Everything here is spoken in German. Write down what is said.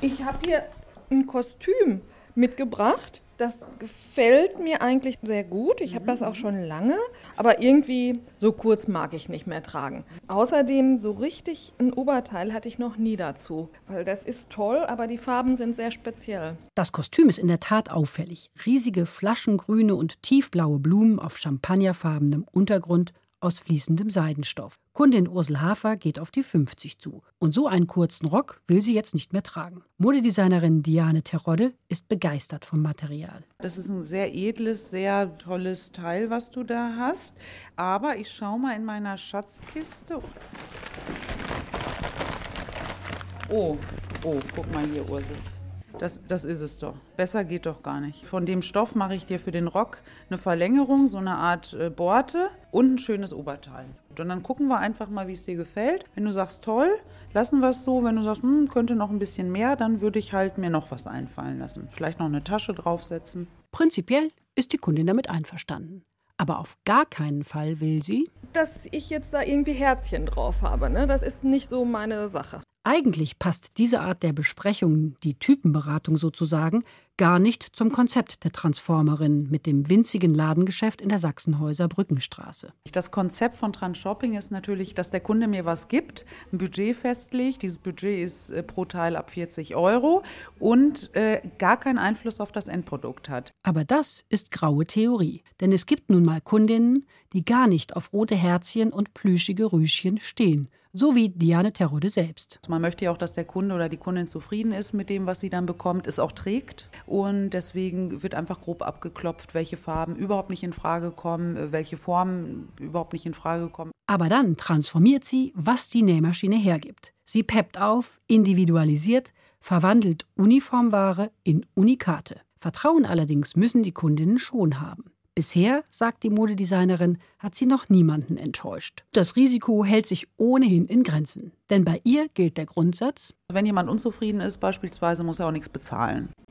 Ich habe hier ein Kostüm mitgebracht. Das gefällt mir eigentlich sehr gut. Ich habe das auch schon lange, aber irgendwie so kurz mag ich nicht mehr tragen. Außerdem so richtig ein Oberteil hatte ich noch nie dazu, weil das ist toll, aber die Farben sind sehr speziell. Das Kostüm ist in der Tat auffällig. Riesige flaschengrüne und tiefblaue Blumen auf champagnerfarbenem Untergrund aus fließendem Seidenstoff. Kundin Ursel Hafer geht auf die 50 zu. Und so einen kurzen Rock will sie jetzt nicht mehr tragen. Modedesignerin Diane Terodde ist begeistert vom Material. Das ist ein sehr edles, sehr tolles Teil, was du da hast. Aber ich schaue mal in meiner Schatzkiste. Oh, guck mal hier, Ursel. Das ist es doch. Besser geht doch gar nicht. Von dem Stoff mache ich dir für den Rock eine Verlängerung, so eine Art Borte und ein schönes Oberteil. Und dann gucken wir einfach mal, wie es dir gefällt. Wenn du sagst, toll, lassen wir es so. Wenn du sagst, könnte noch ein bisschen mehr, dann würde ich halt mir noch was einfallen lassen. Vielleicht noch eine Tasche draufsetzen. Prinzipiell ist die Kundin damit einverstanden. Aber auf gar keinen Fall will sie, dass ich jetzt da irgendwie Herzchen drauf habe, ne? Das ist nicht so meine Sache. Eigentlich passt diese Art der Besprechung, die Typenberatung sozusagen, gar nicht zum Konzept der Transformerin mit dem winzigen Ladengeschäft in der Sachsenhäuser Brückenstraße. Das Konzept von Transshopping ist natürlich, dass der Kunde mir was gibt, ein Budget festlegt. Dieses Budget ist pro Teil ab 40 € und gar keinen Einfluss auf das Endprodukt hat. Aber das ist graue Theorie. Denn es gibt nun mal Kundinnen, die gar nicht auf rote Herzchen und plüschige Rüschen stehen. So wie Diane Terodde selbst. Man möchte ja auch, dass der Kunde oder die Kundin zufrieden ist mit dem, was sie dann bekommt, es auch trägt. Und deswegen wird einfach grob abgeklopft, welche Farben überhaupt nicht in Frage kommen, welche Formen überhaupt nicht in Frage kommen. Aber dann transformiert sie, was die Nähmaschine hergibt. Sie peppt auf, individualisiert, verwandelt Uniformware in Unikate. Vertrauen allerdings müssen die Kundinnen schon haben. Bisher, sagt die Modedesignerin, hat sie noch niemanden enttäuscht. Das Risiko hält sich ohnehin in Grenzen. Denn bei ihr gilt der Grundsatz: Wenn jemand unzufrieden ist beispielsweise, muss er auch nichts bezahlen.